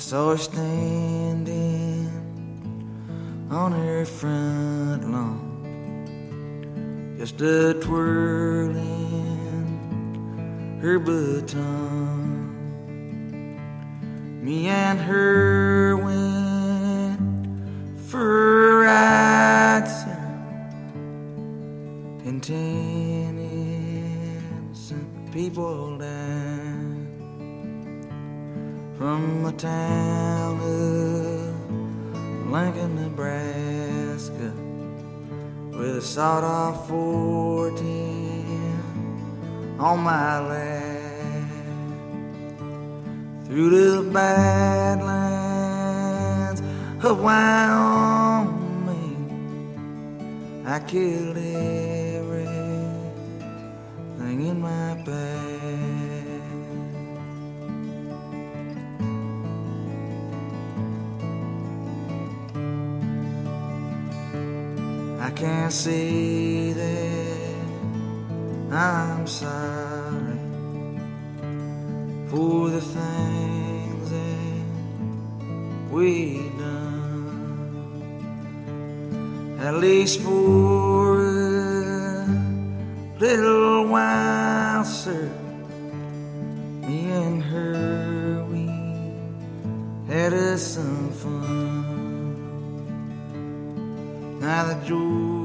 saw her standing on her front lawn, just a twirling her baton. Me and her went for a ride, and 10 innocent people died from the town of Lincoln, Nebraska, with a sawed-off 410 on my lap. Through the Badlands of Wyoming, I killed everything in my path. I can't say that I'm sorry for the things that we done, at least for a little while, sir. Me and her, we had us some fun. Now the Georgia